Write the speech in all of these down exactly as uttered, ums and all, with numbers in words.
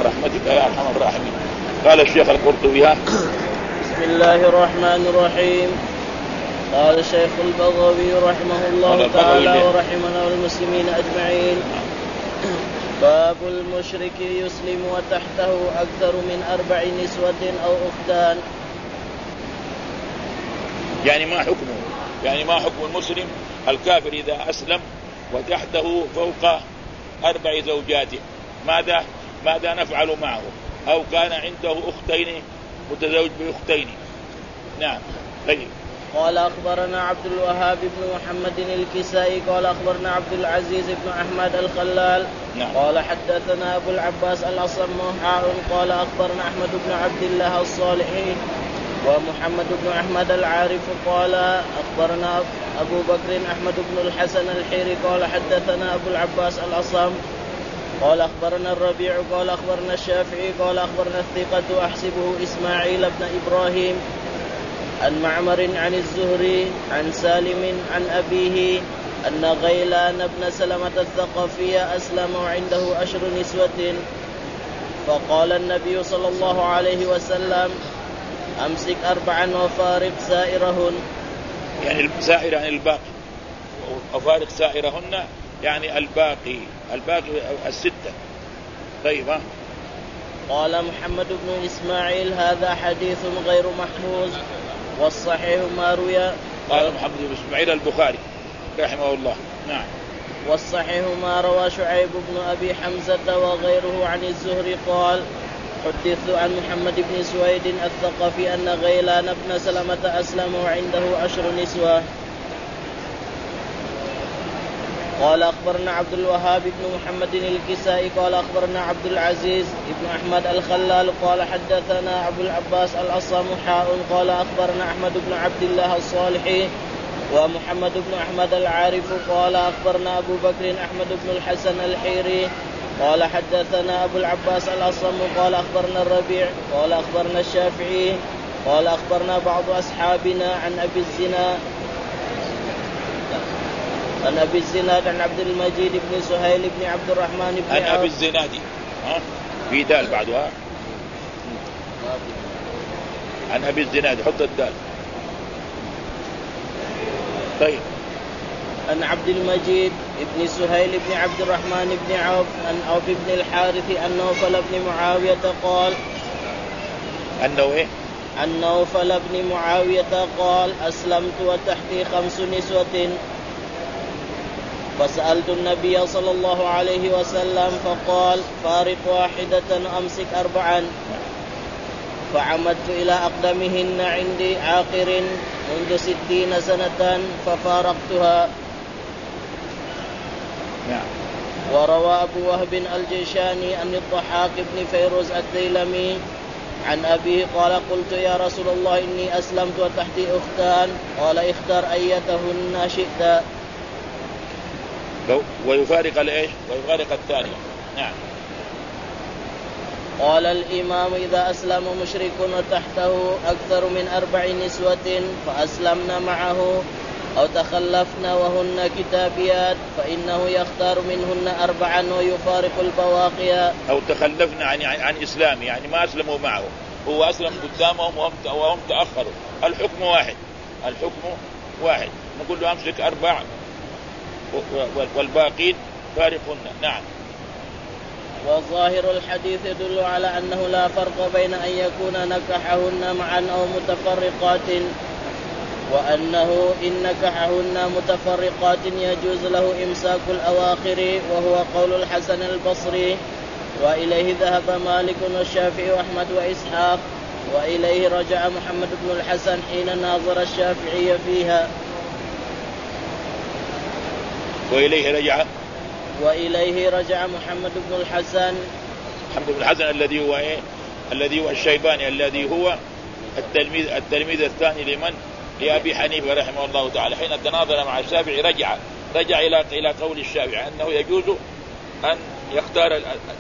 برحمتك يا ارحم الراحمين. قال الشيخ القرطبي: بسم الله الرحمن الرحيم. قال الشيخ البغوي رحمه الله تعالى ورحمنا والمسلمين أجمعين: باب المشرك يسلم وتحته أكثر من أربع نسوة أو أختان. يعني ما حكمه؟ يعني ما حكم المسلم الكافر إذا أسلم وتحته فوق أربع زوجات؟ ماذا ماذا نفعل معه؟ أو كان عنده أختين متزوج بأختين. نعم. طيب. قال أخبرنا عبد الوهاب بن محمد الكسائي قال أخبرنا عبد العزيز بن أحمد الخلال. نعم. قال حدثنا أبو العباس الأصم قال أخبرنا أحمد بن عبد الله الصالحي ومحمد بن أحمد العارف قال أخبرنا أبو بكر أحمد بن الحسن الحيري قال حدثنا أبو العباس الأصم قال أخبرنا الربيع قال أخبرنا الشافعي قال أخبرنا الثقة أحسبه إسماعيل بن إبراهيم عن معمر عن الزهري عن سالم عن أبيه أن غيلان بن سلمة الثقفي أسلم وعنده أشر نسوة، فقال النبي صلى الله عليه وسلم: أمسك أربعا وفارق سائرهن. يعني سائر عن الباقي، وفارق سائرهن يعني الباقي الباقي الستة. طيب. ها؟ قال محمد بن إسماعيل: هذا حديث غير محفوظ، والصحيح ما روي. قال محمد بن إسماعيل البخاري رحمه الله. نعم. والصحيح ما روى شعيب بن أبي حمزة وغيره عن الزهري قال: حدثت عن محمد بن سويد الثقفي أن غيلان بن سلمة أسلم وعنده عشر نسوة. قال أخبرنا عبد الوهاب بن محمد الكسائي قال أخبرنا عبد العزيز بن أحمد الخلال قال حدثنا أبو العباس الأصم حاء قال أخبرنا أحمد بن عبد الله الصالحي ومحمد بن أحمد العارف قال أخبرنا أبو بكر أحمد بن الحسن الحيري قال حدثنا أبو العباس الأصم قال أخبرنا الربيع قال أخبرنا الشافعي قال أخبرنا بعض أصحابنا عن أبي الزناد عن أبي الزناد عن عبد المجيد بن سهيل بن عبد الرحمن بن عن أبي الزناد. ها في دال بعدها. عن أبي الزناد حط الدال. طيب. عن عبد المجيد بن سهيل بن عبد الرحمن بن عوف عن عوف بن الحارث أن نوفل بن معاوية قال أنه إيه؟ عن نوفل بن معاوية قال: أسلمت وتحتي خمس نسوة، فسألت النبي صلى الله عليه وسلم فقال: فارق واحدة أمسك أربعا. فعمدت إلى أقدمهن عندي عاقر منذ ستين سنة ففارقتها. نعم. وروى أبو وهب الجيشاني أن الضحاك بن فيروز الديلمي عن أبيه قال: قلت يا رسول الله إني أسلمت وتحتي أختان، قال: اختر أيتهن شئت. ويفارق الإيش؟ ويفارق الثانية. نعم. قال الإمام: إذا أسلم مشرك وتحته أكثر من أربع نسوة فأسلمنا معه أو تخلفنا وهن كتابيات فإنه يختار منهن أربعا ويفارق البواقي. أو تخلفنا عن عن إسلام يعني ما أسلموا معه، هو أسلم قدامهم وهم وهم تأخروا. الحكم واحد، الحكم واحد. نقول له أمسك أربع والباقين فارقهن. نعم. وظاهر الحديث يدل على أنه لا فرق بين أن يكون نكحهن معا أو متفرقات، وأنه إن نكحهن متفرقات يجوز له إمساك الأواخر، وهو قول الحسن البصري، وإليه ذهب مالك والشافعي وأحمد وإسحاق، وإليه رجع محمد بن الحسن حين ناظر الشافعي فيها. وإليه رجع وإليه رجع محمد بن الحسن محمد بن الحسن الذي هو إيه؟ الذي هو الشيباني الذي هو التلميذ التلميذ الثاني لمن؟ لأبي حنيفة رحمه الله تعالى. حين تناظر مع الشافعي رجع رجع إلى إلى قول الشافعي أنه يجوز أن يختار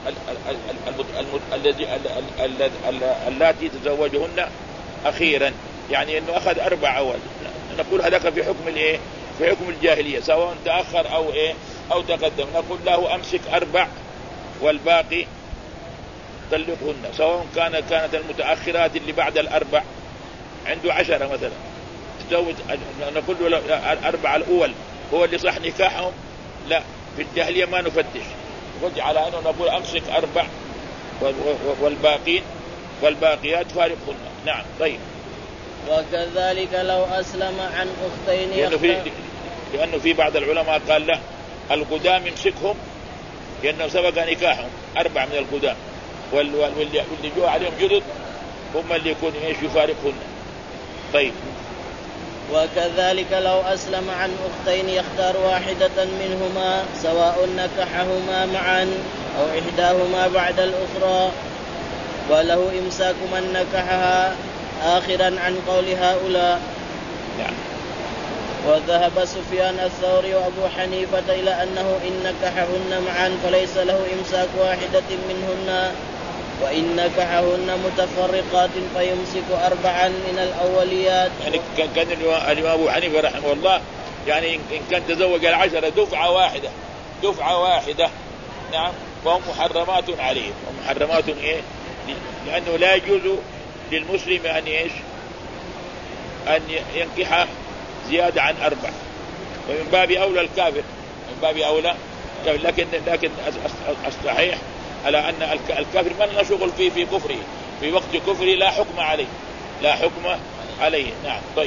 الذي اللاتي تزوجهن أخيرا، يعني أنه أخذ أربع أول. نقول هذاك في حكم الإيه؟ في حكم الجاهلية، سواء تأخر أو إيه أو تقدم. نقول له أمسك أربع والباقي طلقهن، سواء كان كانت المتأخرات اللي بعد الأربع عنده عشرة مثلا تزوج، نقول له الأربعة الأول هو اللي صح نكاحهم، لا في الجاهلية ما نفتش، نقول على أنه نقول أمسك أربع والباقين والباقيات فارقهن. نعم. طيب. وكذلك لو أسلم عن أختين لأنه في, لأنه في بعض العلماء قال لا، القدام يمسكهم لأنه سبق نكاحهم أربع من القدام، واللي جو عليهم جدد هم اللي يكون إيش يفارقهن. طيب. وكذلك لو أسلم عن أختين يختار واحدة منهما سواء نكحهما معا أو إحداهما بعد الأخرى، وله إمساك من نكحها آخرا عن قول هؤلاء. نعم. وذهب سفيان الثوري وأبو حنيفة إلى أنه إن نكحهن معا فليس له إمساك واحدة منهن، وإن نكحهن متفرقات فيمسك أربعا من الأوليات. يعني كان الإمام أبو حنيفة رحمه الله يعني إن كان تزوج العشرة دفعة واحدة دفعة واحدة نعم فهم محرمات عليهم، ومحرمات إيه؟ لأنه لا يجوز للمسلم أن إيش أن ينكح زيادة عن أربع، ومن باب أولى الكافر، من باب أولى. لكن لكن الصحيح على أن الكافر ما لنا شغل فيه في كفره، في وقت كفره لا حكم عليه، لا حكم عليه. نعم. طيب.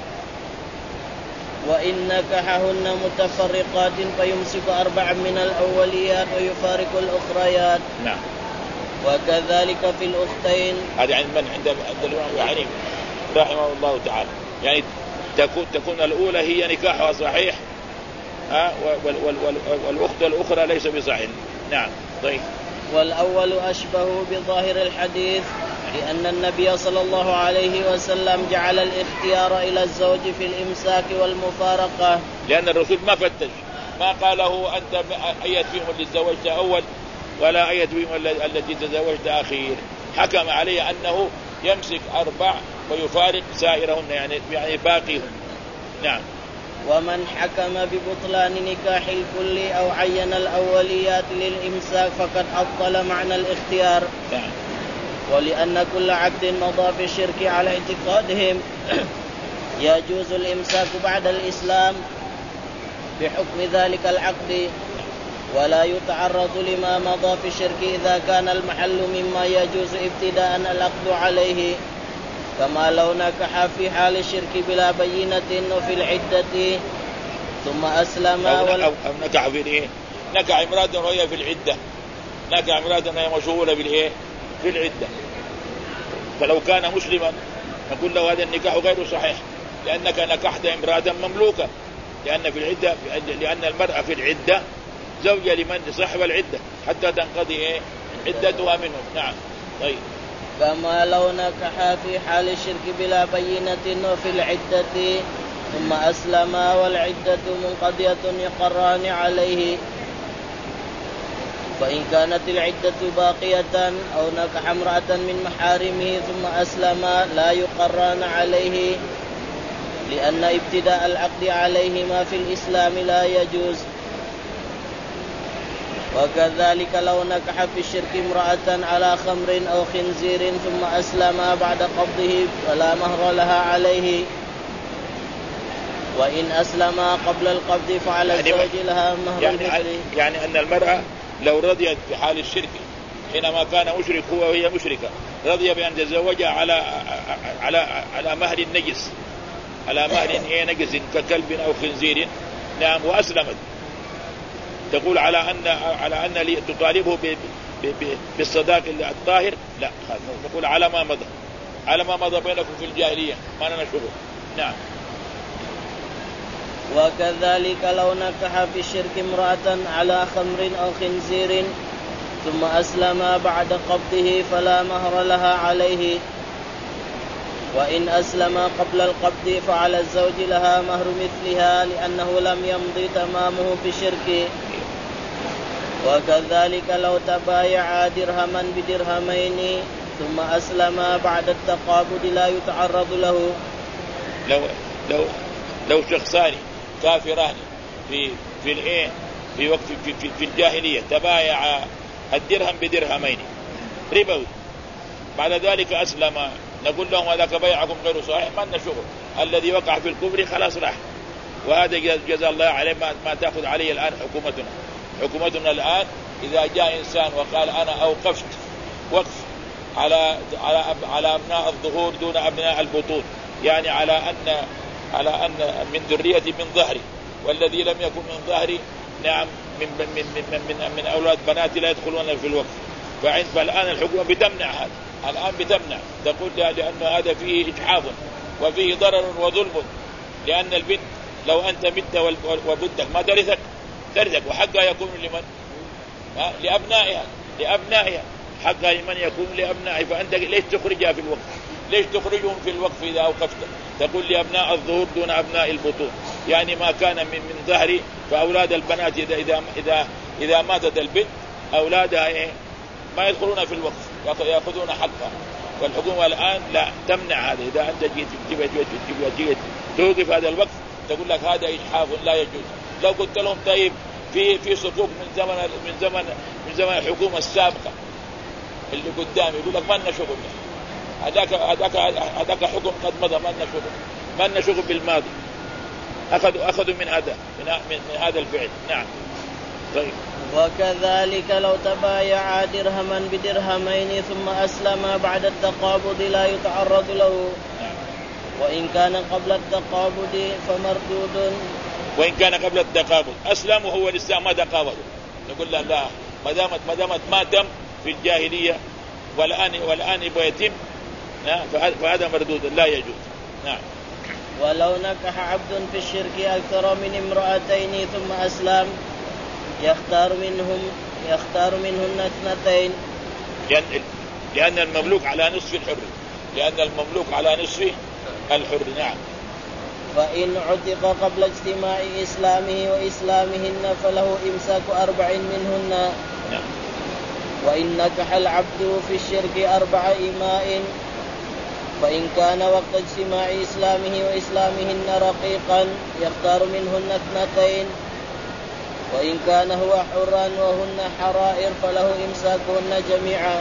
وإن نكحهن متفرقات فيمسك أربع من الأوليات ويفارق الأخريات. نعم. وكذلك في الأختين. هذا عند من عند الإمام أبو حنيفة رحمه الله تعالى، يعني تكون تكون الأولى هي نكاحها صحيح، ها وال وال وال والأخت الأخرى ليس بصحيح. نعم. طيب. والأول أشبه بظاهر الحديث، لأن النبي صلى الله عليه وسلم جعل الاختيار إلى الزوج في الإمساك والمفارقة، لأن الرسول ما فتش، ما قاله أنت أيت فيهم اللي تزوجت أول ولا أيت فيهم التي تزوجت أخير، حكم عليه أنه يمسك أربع ويفارق سائرهن، يعني يعني باقيهم. نعم. ومن حكم ببطلان نكاح الكل أو عين الأوليات للإمساك فقد أبطل معنى الاختيار. نعم. ولأن كل عقد مضى في الشرك على اعتقادهم يجوز الإمساك بعد الإسلام بحكم ذلك العقد، ولا يتعرض لما مضى في الشرك إذا كان المحل مما يجوز ابتداء العقد عليه، كما لو نكح في حال الشرك بلا بينة وفي العدة ثم أسلم. أو, وال... أو نكح في الإيه؟ نكح امرأة وهي في العدة، نكح امرأة وهي مشغولة بالإيه؟ في العدة، فلو كان مسلما نقول له هذا النكاح غير صحيح، لأنك نكحت امرأة مملوكة، لأن في العدة لأن المرأة في العدة زوجة لمن صاحب العدة حتى تنقضي إيه؟ عدتها منهم. نعم. طيب. كما لو نكح في حال الشرك بلا بينة وفي العدة ثم أسلم والعدة منقضية يقران عليه، فإن كانت العدة باقية أو نكح امرأة من محارمه ثم أسلم لا يقران عليه، لأن ابتداء العقد عليهما في الإسلام لا يجوز. وكذلك لو نكح في الشرك امرأة على خمر أو خنزير ثم أسلم بعد قبضه فلا مهر لها عليه، وإن أسلم قبل القبض فعلى الزوج يعني لها مهر يعني, المثل. يعني أن المرأة لو رضيت في حال الشرك حينما كان مشرك هو وهي مشركة، رضي بأن تزوجها على على على مهر النجس، على مهر إيه نجس ككلب أو خنزير، نعم، وأسلمت، تقول على أن على أن تطالبه بالصداق الطاهر؟ لا، نقول على ما مضى، على ما مضى بينكم في الجاهلية، ما لنا شغل. نعم. وكذلك لو نكح في الشرك امرأة على خمر أو خنزير ثم أسلم بعد قبضه فلا مهر لها عليه، وإن أسلم قبل القبض فعلى الزوج لها مهر مثلها لأنه لم يمضي تمامه في الشرك. وكذلك لو تبايعا درهما بدرهمين ثم أسلم بعد التقابض لا يتعرض له. لو لو لو شخصان كافران في في الايه في وقت في, في, في الجاهليه تبايعا الدرهم بدرهمين، ربوي، بعد ذلك أسلم نقول لهم هذاك بيعكم غير صحيح، ما لنا شغل، الذي وقع في الكفر خلاص راح. وهذا جزا الله عليه ما, ما تأخذ عليه الآن حكومتنا. حكومتنا الآن إذا جاء إنسان وقال أنا أوقفت وقف على على على أبناء الظهور دون أبناء البطون، يعني على أن على أن من ذريتي من ظهري، والذي لم يكن من ظهري نعم من من من من, من أولاد بناتي لا يدخلون في الوقف. فعند فالآن الحكومة بتمنع هذا، الآن بتمنع، تقول لأن هذا فيه إجحاف وفيه ضرر وظلم، لأن البنت لو أنت مت وبنتك ما ترثك ترثك، وحقها يكون لمن؟ لأبنائها لأبنائها حقها لمن يكون لأبنائها. فأنت ليش تخرجها في الوقف؟ ليش تخرجهم في الوقف إذا أوقفت؟ تقول لأبناء الظهور دون أبناء البطون، يعني ما كان من من ظهري. فأولاد البنات إذا إذا إذا إذا ماتت البنت أولادها إيه؟ ما يدخلون في الوقف، يأخذون حقها. والحكومة الآن لا تمنع هذا. إذا أنت جيت جيت جيت جيت توقف هذا الوقف تقول لك هذا إجحاف لا يجوز. لو قلت لهم طيب في في صكوك من زمن من زمن من زمن الحكومة السابقة اللي قدامي، يقول لك ما لنا شغل، هذاك هذاك هذاك حكم قد مضى، ما لنا شغل، ما لنا شغل بالماضي. أخذوا أخذوا من هذا من, من, من هذا الفعل. نعم. طيب. وكذلك لو تبايعا درهما بدرهمين ثم أسلما بعد التقابض لا يتعرض له. نعم. وإن كان قبل التقابض فمردود. وإن كان قبل التقابض أسلم وهو لسه ما تقابض، نقول له لا، ما دامت ما دامت ما تم في الجاهلية والآن والآن يبغى يتم فهذا مردود لا يجوز. نعم. ولو نكح عبد في الشرك أكثر من امرأتين ثم أسلم يختار منهم يختار منهن اثنتين، لأن لأن المملوك على نصف الحر، لأن المملوك على نصف الحر. نعم. فإن عتق قبل اجتماع إسلامه وإسلامهن فله إمساك أربع منهن. نعم. وإن نكح العبد في الشرك أربع إماء فإن كان وقت اجتماع إسلامه وإسلامهن رقيقا يختار منهن اثنتين، وإن كان هو حرا وهن حرائر فله إمساكهن جميعا.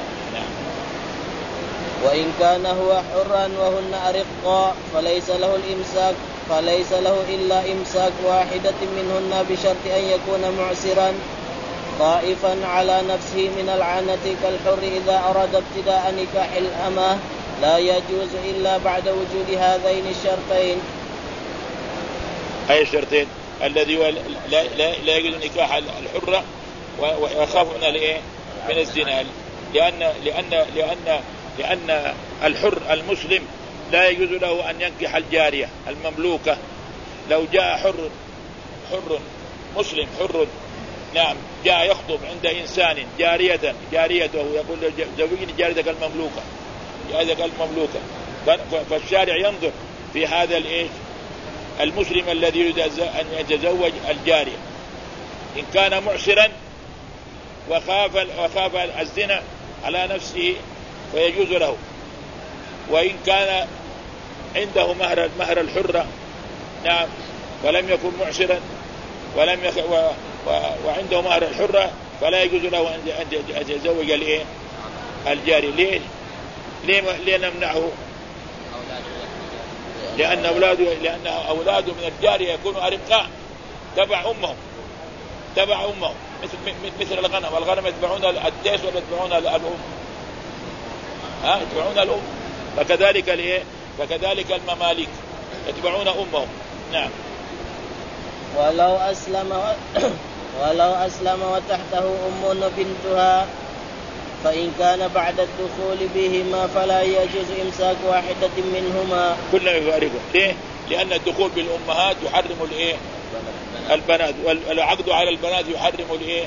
وإن كان هو حرا وهن أرقاء فليس له الإمساك فليس له إلا إمساك واحدة منهن بشرط أن يكون معسرا خائفا على نفسه من العنة كالحر إذا أراد ابتداء نكاح الأمة لا يجوز إلا بعد وجود هذين الشرطين. أي الشرطين؟ الذي لا, لا, لا يجوز نكاح الحرة ويخاف من الايه؟ من الزنا، لأن لأن لأن لأن الحر المسلم لا يجوز له أن ينكح الجارية المملوكة. لو جاء حر حر مسلم حر نعم جاء يخطب عند إنسان جارية جاريته يقول له زوجني جاريتك المملوكة جاريتك المملوكة، فالشارع ينظر في هذا الايش المسلم الذي يريد أن يتزوج الجارية، إن كان معسرا وخاف وخاف الزنا على نفسه فيجوز له، وإن كان عنده مهر مهر الحرة نعم ولم يكن معسرا ولم يخ و و وعنده مهر الحرة فلا يجوز له أن يتزوج الايه الجاري. ليه ليه ليه نمنعه؟ لأن أولاده لأن أولاده من الجارية يكونوا أرقاء تبع أمهم تبع أمهم مثل مثل الغنم، والغنم يتبعون الديس ولا يتبعون الأم؟ ها يتبعون الأم. فكذلك الايه فكذلك المماليك يتبعون أمهم. نعم. ولو أسلم ولو أسلم وتحته أم بنتها فإن كان بعد الدخول بهما فلا يجوز إمساك واحدة منهما. كلنا يفارقون. ليه؟ لأن الدخول بالأمهات يحرم الإيه؟ البنات، والعقد على البنات يحرم الإيه؟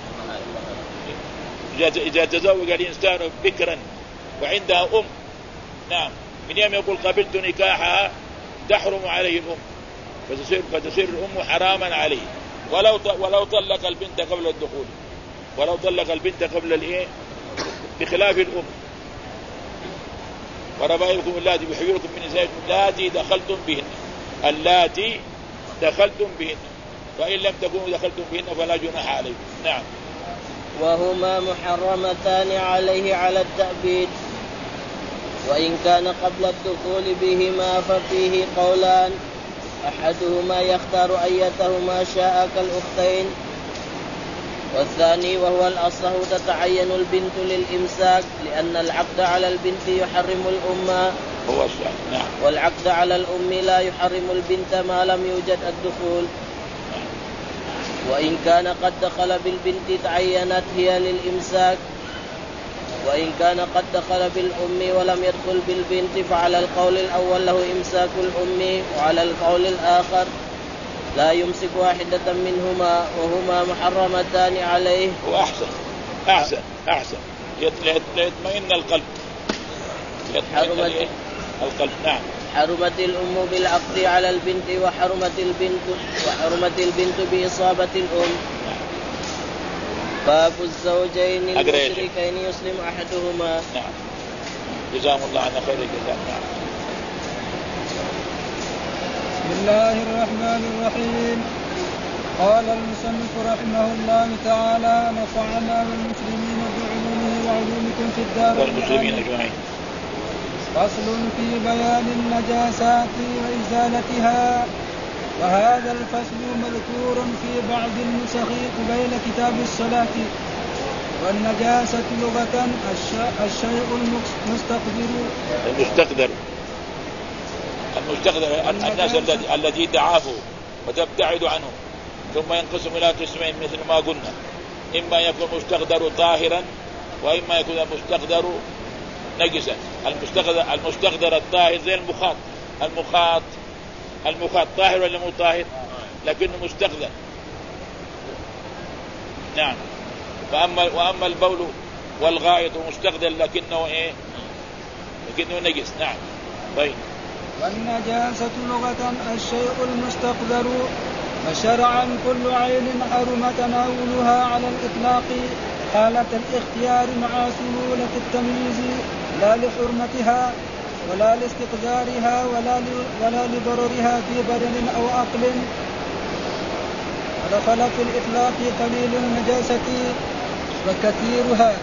إذا تزوج الإنسان بكرا وعندها أم نعم من يوم يقول قبلت نكاحها تحرم عليه الأم، فتصير فتصير الأم حراما عليه. ولو ولو طلق البنت قبل الدخول ولو طلق البنت قبل الإيه؟ بخلاف الأم. وربائبكم اللاتي بحجوركم من نسائكم اللاتي دخلتم بهن اللاتي دخلتم بهن فإن لم تكونوا دخلتم بهن فلا جناح عليكم. نعم. وهما محرمتان عليه على التأبيد. وإن كان قبل الدخول بهما ففيه قولان، أحدهما يختار أيتهما شاء كالأختين، والثاني وهو الأصح تتعين البنت للإمساك لأن العقد على البنت يحرم الأم، هو الصح. نعم. والعقد على الأم لا يحرم البنت ما لم يوجد الدخول. وإن كان قد دخل بالبنت تعينت هي للإمساك، وإن كان قد دخل بالأم ولم يدخل بالبنت فعلى القول الأول له إمساك الأم، وعلى القول الآخر لا يمسك واحدة منهما وهما محرمتان عليه. وأحسن أحسن أحسن يطمئن القلب، حرمت القلب. نعم. حرمت الأم بالعقد على البنت، وحرمت البنت وحرمت البنت بإصابة الأم. باب الزوجين المشركين يسلم أحدهما. نعم. جزاهم الله عنا خير الجزاء. نعم. بسم الله الرحمن الرحيم. قال المصنف رحمه الله تعالى: نفعنا بالمسلمين بعلومه وعلومكم في الدار والمسلمين أجمعين. فصل في بيان النجاسات وإزالتها. وهذا الفصل مذكور في بعض النسخ قبيل كتاب الصلاة. والنجاسة لغة الشيء المستقدر المستقدر المستقدر الناس الذي تعافوا وتبتعد عنه، ثم ينقسم إلى قسمين مثل ما قلنا: إما يكون مستقدر طاهرا، وإما يكون المستقدر نجسا. المستقدر المستقدر الطاهر زي المخاط المخاط المخاط طاهر ولا مو طاهر؟ لكنه مستقدر. نعم. فأما وأما البول والغائط مستقدر لكنه إيه؟ لكنه نجس. نعم. طيب. والنجاسة لغة الشيء المستقدر، وشرعا كل عين حرم تناولها على الإطلاق حالة الاختيار مع سهولة التمييز، لا لحرمتها ولا لاستقدارها ولا ولا لضررها في بدن أو عقل. ودخل في الإطلاق قليل النجاسة وكثيرها،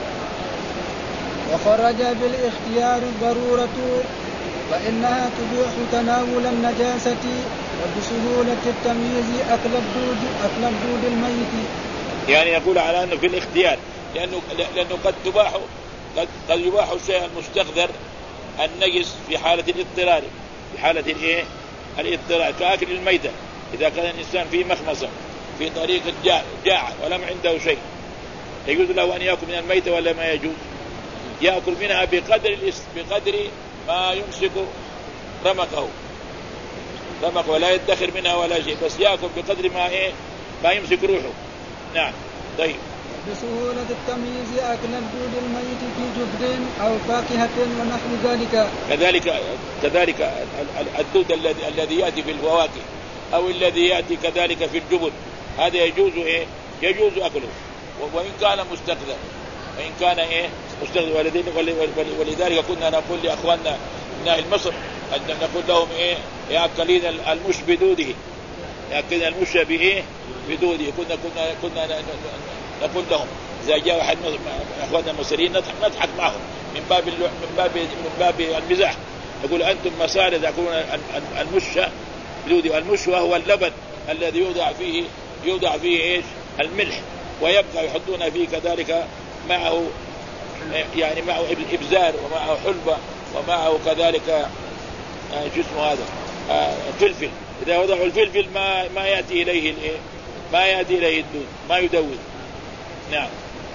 وخرج بالاختيار الضرورة، فإنها تبيح تناول النجاسة وبسهولة التمييز أكل الدود أكل الدود الميت. يعني يقول على أنه في الاختيار، لأنه لأنه قد تباح قد قد يباح الشيء المستقدر النجس في حالة الاضطرار، في حالة الإيه؟ الاضطرار، كأكل الميتة. إذا كان الإنسان في مخمصة في طريق الجاع جاع ولم عنده شيء، يجوز له أن يأكل من الميتة ولا ما يجوز؟ يأكل منها بقدر بقدر ما يمسك رمقه رمقه ولا يدخر منها ولا شيء، بس يأكل بقدر ما إيه ما يمسك روحه. نعم. طيب. بسهولة التمييز أكل الدود الميت في جبد أو فاكهة ونحو ذلك. كذلك كذلك الدود الذي الذي يأتي في الفواكه أو الذي يأتي كذلك في الجبن، هذا يجوز إيه يجوز أكله وإن كان مستقدر، وإن كان إيه مستقدر. ولذلك كنا نقول لأخواننا من أهل مصر أن نقول لهم إيه يأكلين المش بدوده، يأكلين المش بإيه بدوده. كنا كنا كنا نقول لهم إذا جاء واحد من أخواننا المصريين نضحك معهم من باب من باب من باب المزاح، يقول أنتم مسالة تأكلون المش بدوده. المش وهو اللبن الذي يوضع فيه يوضع فيه إيش الملح، ويبقى يحطون فيه كذلك معه يعني معه إبزار ومعه حلبة ومعه كذلك جسم هذا فلفل. إذا وضعوا الفلفل ما ما يأتي إليه الإيه ما يأتي إليه الدود، ما يدود. نعم.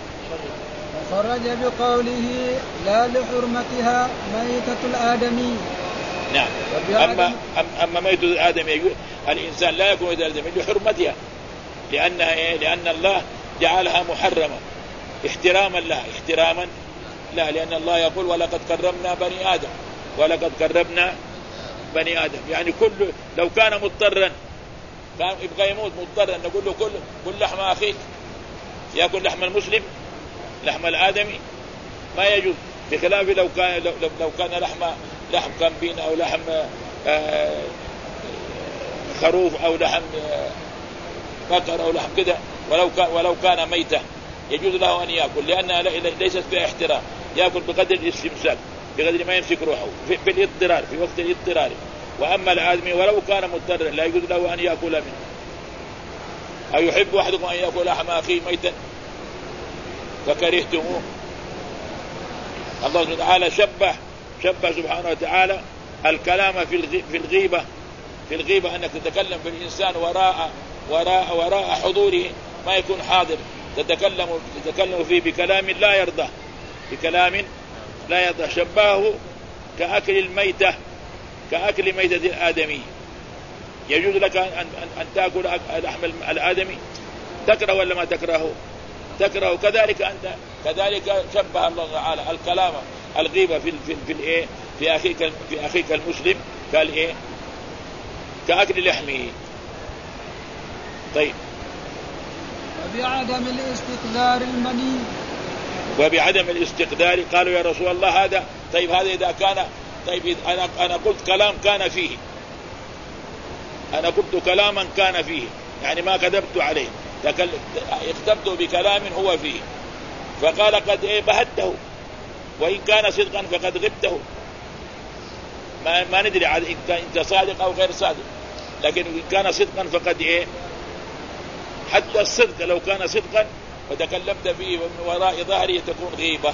وخرج بقوله لا لحرمتها ميتة الآدمي. نعم. أما أما ميتة الآدمي الإنسان لا يكون ميتة الآدمي لحرمتها، لأنها إيه؟ لأن الله جعلها محرمة احتراما لها احتراما لا لأن الله يقول ولقد كرمنا بني آدم ولقد كرمنا بني آدم. يعني كل لو كان مضطرا كان يبغى يموت مضطرا نقول له كل كل لحم أخيك، يأكل لحم المسلم لحم الآدمي ما يجوز، بخلاف لو كان لو, لو كان لحم لحم كامبين أو لحم آه خروف أو لحم بقر أو لحم كده، ولو كان ولو كان ميتة يجوز له أن يأكل لأنها ليست فيها احترام، يأكل بقدر الاستمساك بقدر ما يمسك روحه في, في الاضطرار في وقت الاضطرار. وأما الآدمي ولو كان مضطرا لا يجوز له أن يأكل منه. أو يحب أحدكم أن يأكل لحم أخيه ميتا فكرهتموه. الله سبحانه وتعالى شبه شبه سبحانه وتعالى الكلام في في الغيبة في الغيبة أنك تتكلم في الإنسان وراء وراء وراء حضوره ما يكون حاضر، تتكلم تتكلم فيه بكلام لا يرضى بكلام لا يرضى. شبهه كأكل الميتة كأكل ميتة الآدمي. يجوز لك أن, أن, أن تأكل لحم الآدمي؟ تكره ولا ما تكرهه؟ تكره. كذلك أنت كذلك شبه الله تعالى الكلام الغيبة في في في الإيه في أخيك في أخيك المسلم كالإيه كأكل لحمه. طيب. وبعدم الاستقدار المني. وبعدم الاستقدار قالوا يا رسول الله هذا طيب هذا إذا كان طيب أنا أنا قلت كلام كان فيه أنا قلت كلاما كان فيه يعني ما كذبت عليه اختبت بكلام هو فيه فقال قد إيه بهته وإن كان صدقا فقد غبته. ما, ما ندري إن أنت صادق أو غير صادق، لكن إن كان صدقا فقد إيه حتى الصدق لو كان صدقا وتكلمت فيه ومن وراء ظهره تكون غيبة.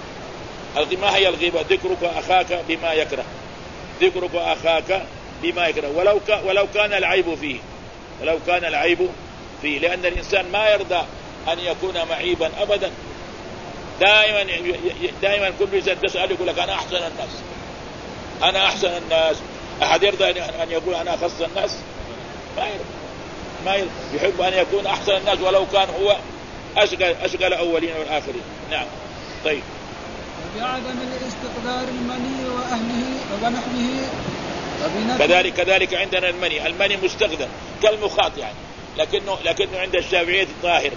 ما هي الغيبة؟ ذكرك أخاك بما يكره ذكرك أخاك بما يكره ولو, ك... ولو كان العيب فيه ولو كان العيب فيه لأن الإنسان ما يرضى أن يكون معيبا أبدا. دائما دائما كل إنسان تسأل يقول لك أنا أحسن الناس أنا أحسن الناس. أحد يرضى أن يقول أنا أخص الناس؟ ما يرضى ما يرضى. يحب أن يكون أحسن الناس ولو كان هو أشغل أشغل الأولين والآخرين. نعم. طيب. وبعدم الاستقدار المني وأهله ونحوه. كذلك كذلك عندنا المني المني مستخدم كالمخاط يعني لكنه لكنه عند الشافعية طاهر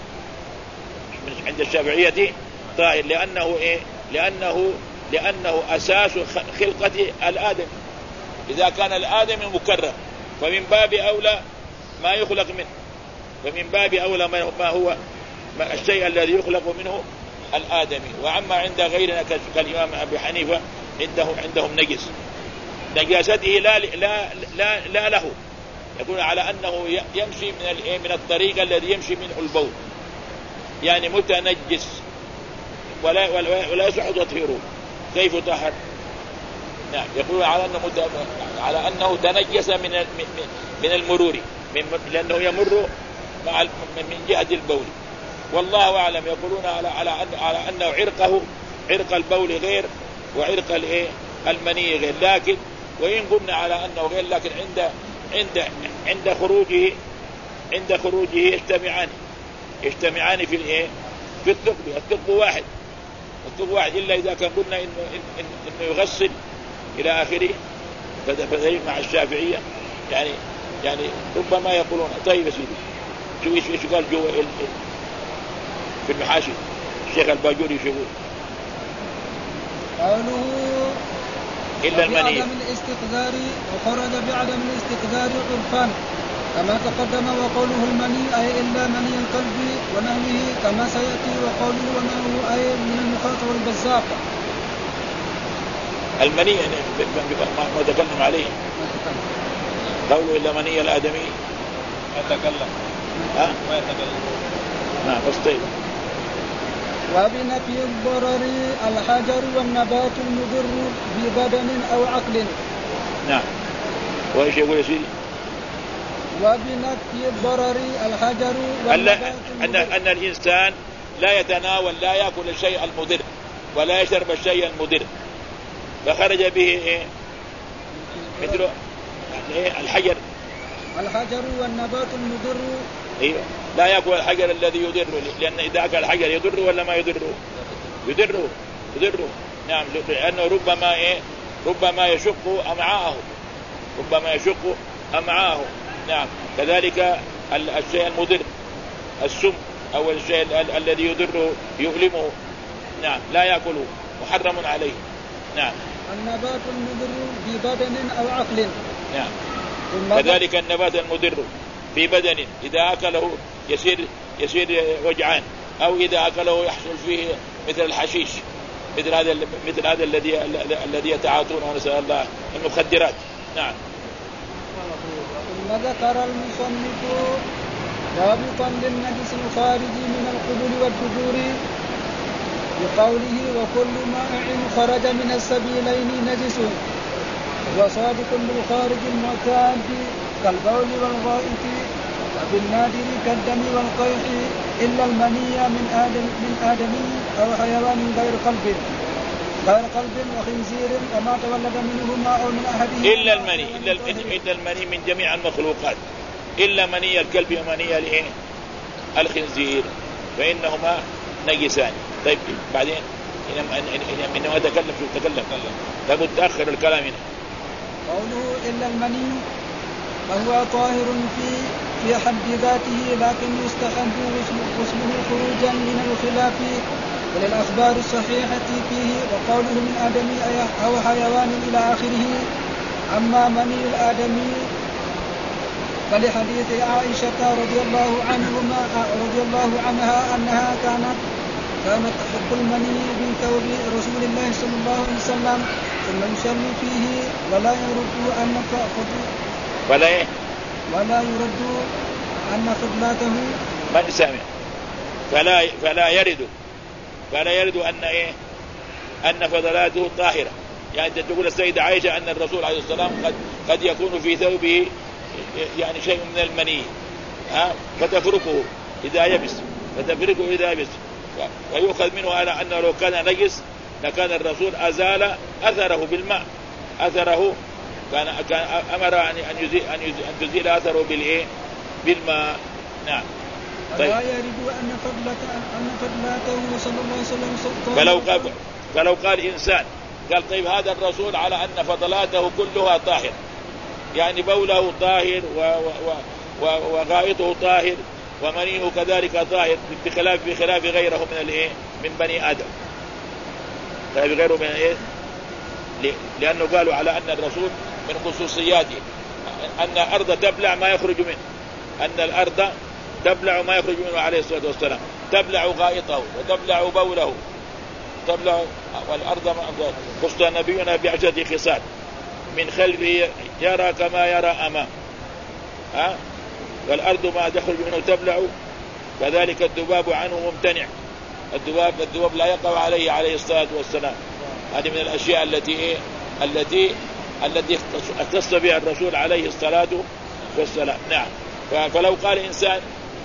عند الشافعية طاهر لأنه إيه لأنه لأنه أساس خلقة الآدم. إذا كان الآدم مكرم فمن باب أولى ما يخلق منه فمن باب أولى ما هو ما الشيء الذي يخلق منه الآدمي. وعما عند غيرنا كالإمام أبي حنيفة عندهم عندهم نجس نجاسته لا لا لا لا له يكون على أنه يمشي من من الطريق الذي يمشي منه البول يعني متنجس ولا ولا, ولا يصح تطهيره. كيف طهر؟ نعم يقول على أنه مت... على أنه تنجس من من المرور من لأنه يمر مع من جهة البول. والله أعلم يقولون على على على أنه عرقه عرق البول غير وعرق الايه المني غير. لكن وإن قلنا على أنه غير لكن عند عند عند خروجه عند خروجه يجتمعان يجتمعان في الايه في الثقب. الثقب واحد الثقب واحد إلا إذا كان قلنا إنه إنه, إنه يغسل إلى آخره فذلك مع الشافعية يعني يعني ربما يقولون. طيب يا سيدي شو ايش قال جوا في المحاشي الشيخ الباجوري شو يقول؟ قوله إلا المني بعدم الاستقدار وخرج بعدم الاستقدار عرفان كما تقدم. وقوله المني أي إلا مني القلب ونحوه كما سيأتي. وقوله ونحوه أي من المخاط والبزاق. المني يعني ما تكلم عليه قوله إلا مني الآدمي ما تكلم ها ما يتكلم. نعم طيب. وبنفي الضرر الحجر والنبات المضر ببدن أو عقل. نعم. وإيش يقول يا سيدي؟ وبنفي الضرر الحجر والنبات أن أن الإنسان لا يتناول لا يأكل الشيء المضر ولا يشرب الشيء المضر فخرج به إيه؟ مثل إيه؟ الحجر الحجر والنبات المضر. ايوه لا يأكل الحجر الذي يضره لأن إذا أكل الحجر يضره ولا ما يضره؟ يضره يضره. نعم لأنه ربما إيه ربما يشق أمعاءه ربما يشق أمعاءه. نعم. كذلك الشيء المضر السم أو الشيء ال- الذي يضره يؤلمه نعم لا يأكله محرم عليه. نعم. النبات المضر ببدن أو عقل. نعم. كذلك النبات المضر في بدن إذا أكله يصير يصير وجعان أو إذا أكله يحصل فيه مثل الحشيش، مثل هذا مثل هذا الذي الذي يتعاطونه ونسأل الله المخدرات. نعم. ثم ذكر المصنف رابطا للنجس الخارج من القبل والدبور بقوله وكل مائع خرج من السبيلين نجس، وصادق بالخارج المعتاد كالبول والغائط، وبالنادر كالدم والقيح إلا المني من آدم من آدمي أو حيوان غير قلب غير قلب وخنزير وما تولد منهما أو من أحدهما إلا المني إلا, إلا المني من جميع المخلوقات إلا مني الكلب ومني الخنزير فإنهما نجسان. طيب بعدين إنما أتكلم شو تكلم لابد تأخر الكلام هنا. قوله إلا المني فهو طاهر في في حد ذاته لكن يستحب غسله خروجا من الخلاف وللأخبار الصحيحة فيه، وقوله من آدمي أو حيوان إلى آخره. أما مني الآدمي فلحديث عائشة رضي الله عنهما رضي الله عنها أنها كانت كانت تحب المني من ثوب رسول الله صلى الله عليه وسلم ثم يصلي فيه ولا يرد أن ولا إيه؟ ولا يرد أن فضلاته من سامع فلا فلا يرد فلا يرد أن إيه أن فضلاته طاهرة. يعني تقول السيدة عائشة أن الرسول عليه السلام قد قد يكون في ثوبه يعني شيء من المني ها فتفركه إذا يبس فتفركه إذا يبس ويؤخذ منه على أنه لو كان نجس لكان الرسول أزال أثره بالماء أثره كان كان أمر أن يزيل أن يزيل, تزيل أثره بالإيه بالماء. نعم. طيب. لا يرد أن فضلته أن فضلاته صلى الله عليه وسلم فلو قال فلو قال إنسان قال طيب هذا الرسول على أن فضلاته كلها طاهر يعني بوله طاهر وغائطه طاهر ومنيه كذلك طاهر بخلاف بخلاف غيره من الايه من بني آدم خلاف غيره من الايه لأنه قالوا على أن الرسول من خصوصياته أن الأرض تبلع ما يخرج منه أن الأرض تبلع ما يخرج منه عليه الصلاة والسلام تبلع غائطه وتبلع بوله تبلع والأرض خص نبينا بعشرة خصال من خلفه يرى كما يرى أمام ها والأرض ما تخرج منه تبلع كذلك الذباب عنه ممتنع الذباب الذباب لا يقع عليه عليه الصلاة والسلام. هذه من الأشياء التي إيه التي التي اختص بها الرسول عليه الصلاة والسلام. نعم. فلو قال إنسان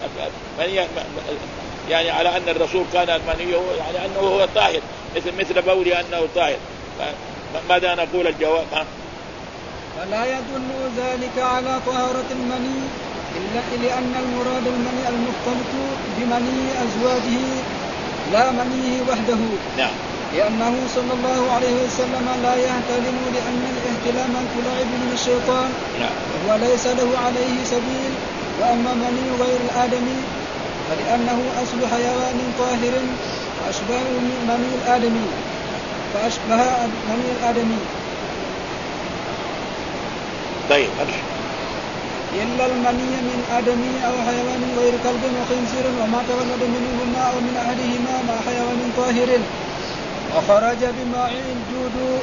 يعني على أن الرسول كان المني يعني أنه هو طاهر مثل مثل بولي أنه طاهر ماذا نقول الجواب؟ ها؟ فلا يدل ذلك على طهارة المني إلا لأن المراد المني المختلط بمني أزواجه لا منيه وحده. نعم. لأنه صلى الله عليه وسلم لا يحتلم لأن الاحتلام تلعب من الشيطان. نعم. وهو ليس له عليه سبيل. وأما مني غير الآدمي فلأنه أصل حيوان طاهر فأشبه من مني الآدمي فأشبه مني الآدمي. طيب. إلا المني من آدمي أو حيوان غير كلب وخنزير وما تولد منهما أو من أحدهما مع حيوان طاهر وخرج بماء الجود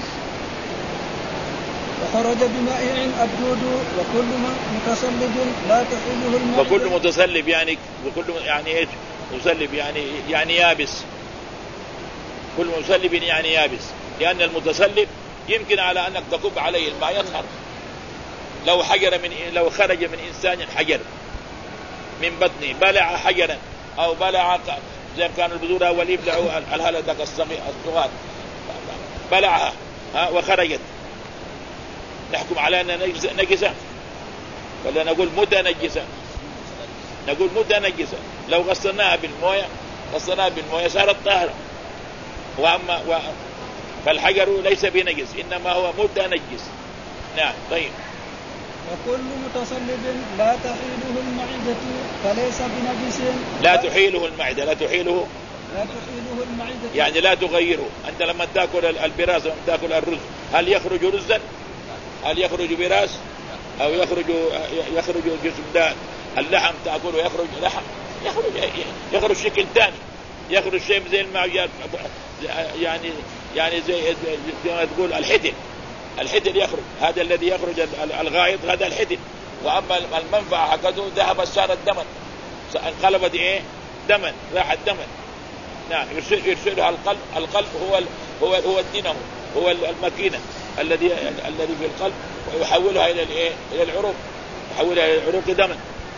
وخرج بمائع الجود وكل متسلب لا تحله الماء وكل متسلب يعني وكل يعني ايش متسلب يعني يعني يابس كل متسلب يعني يابس لأن المتسلب يمكن على أنك تكب عليه الماء يطهر. لو حجر من لو خرج من إنسان حجر من بطنه بلع حجرا أو بلع زي كانوا البذور أول يبلعوا الهلدك الصغار بلعها ها وخرجت نحكم على أنها نجسة ولا نقول متنجسة؟ نقول متنجسة. لو غسلناها بالموية غسلناها بالموية صارت طاهرة. وأما و... فالحجر ليس بنجس إنما هو متنجس. نعم. طيب. وكل متصلب لا تحيله المعدة فليس بنجس. لا تحيله المعدة لا تحيله لا تحيله المعدة يعني لا تغيره. أنت لما تأكل البراس لما تأكل الرز هل يخرج رزا؟ هل يخرج براس أو يخرج يخرج جسم ده اللحم تأكله يخرج لحم يخرج يخرج شكل ثاني يخرج شيء زي الماء يعني يعني زي زي ما تقول الحدل الحدل يخرج، هذا الذي يخرج الغائط هذا الحدل. واما المنفعه حقته ذهبت صارت دما، انقلبت ايه دما، راحت دما. نعم يرسلها القلب. القلب هو هو هو الدينامو، هو الماكينه الذي الذي في القلب، ويحولها الى الايه الى العروق، يحولها الى العروق دما.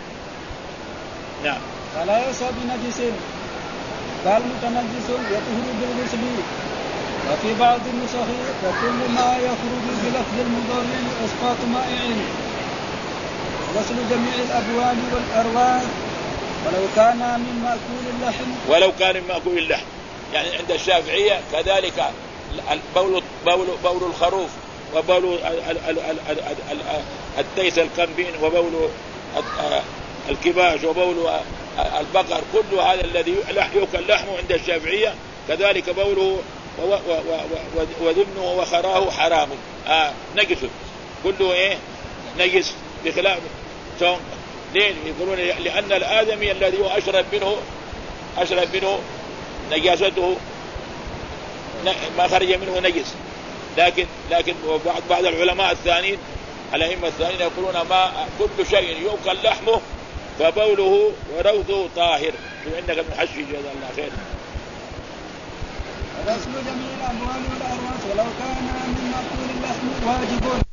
نعم. فلا يسى بنجس بل متنجس يطهر بالغسل. وفي بعض النسخ وكل ما يخرج بلفظ المضارع اسقاط مائع غسل جميع الابواب والارواح ولو كان من مأكول اللحم. ولو كان من مأكول اللحم، يعني عند الشافعية كذلك بول بول بول الخروف وبول التيس الكمبين وبول الكباش وبول البقر، كل هذا الذي يؤكل لحمه عند الشافعية كذلك بوله وذمنه وخراه حرام آه نجس، كله ايه نجس بخلاف سون. ليه؟ يقولون لأن الآدمي الذي هو أشرب منه أشرب منه نجاسته ما خرج منه نجس. لكن لكن بعض بعض العلماء الثانيين الأئمة الثانيين يقولون ما كل شيء يؤكل لحمه فبوله وروثه طاهر. إنك المحشي جزاه الله خير. غسل جميع الأموال والأرواح ولو كان من مأكول اللحم واجب.